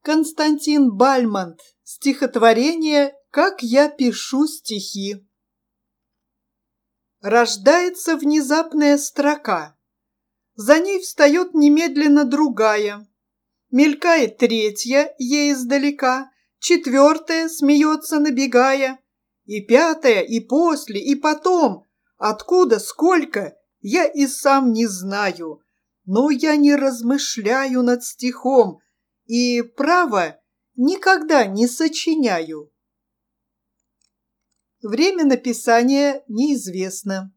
Константин Бальмонт. Стихотворение «Как я пишу стихи». Рождается внезапная строка. За ней встает немедленно другая. Мелькает третья, ей издалека, четвертая смеется, набегая, и пятая, и после, и потом. Откуда, сколько, я и сам не знаю. Но я не размышляю над стихом и, право, никогда не сочиняю. Время написания неизвестно.